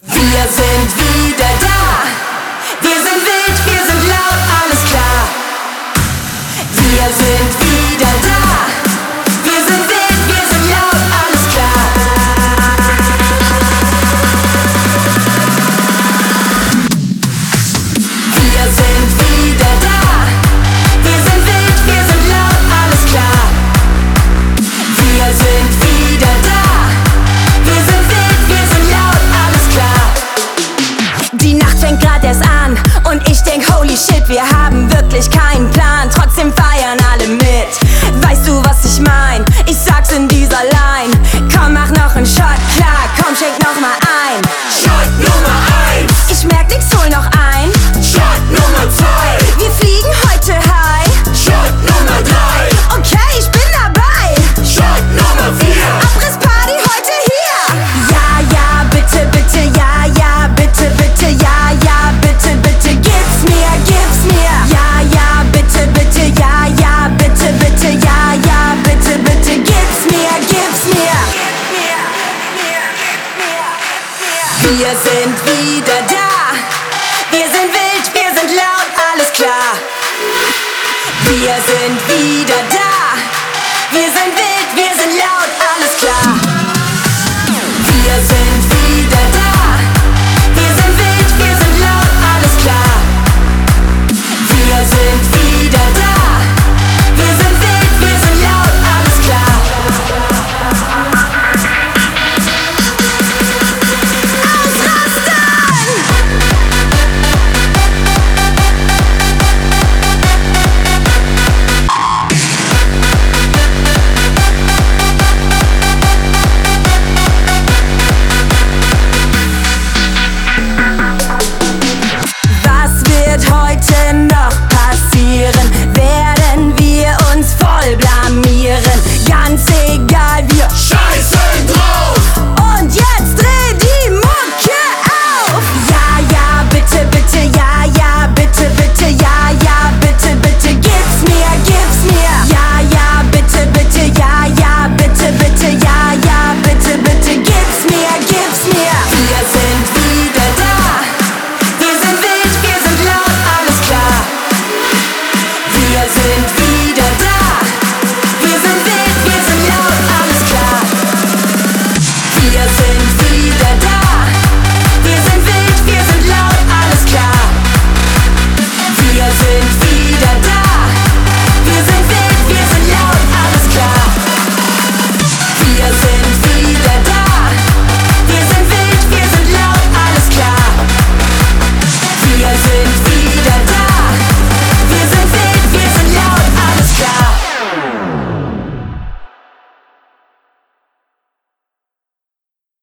Wir sind wieder da. Wir sind wild, wir sind laut, alles klar. Wir sind wieder da. Wir sind wild, wir sind laut, alles klar. Wir sind wieder da. Wir sind wild, wir sind laut, alles klar. Wir sind wieder da. Wir sind wild, wir sind laut, alles klar. Die Nacht fängt grad erst an und ich denk, holy shit, wir haben wirklich keinen Plan. Trotzdem feiern alle mit. Weißt du, was ich mein? Ich sag's in dieser Line. Komm, mach noch einen Shot, klar, komm, schenk noch mal ein. Shot Nummer 1, Ich merk nix, hol noch ein. Shot Nummer 2, Wir fliegen heute high. Shot Nummer 3, Okay, ich bin dabei. Shot Nummer 4. Abrissparty heute hier. Ja, ja, bitte, bitte, ja, ja, bitte, bitte, ja, ja, bitte, bitte, gib's mir, gib's mir. Ja, ja, bitte, bitte, ja, ja, bitte, bitte, ja, ja, bitte, bitte, gib's mir, gib's mir. Wir sind wieder da. Wir sind wild, wir sind laut, alles klar. Wir sind wieder da. Wir sind wild, wir sind laut, alles klar.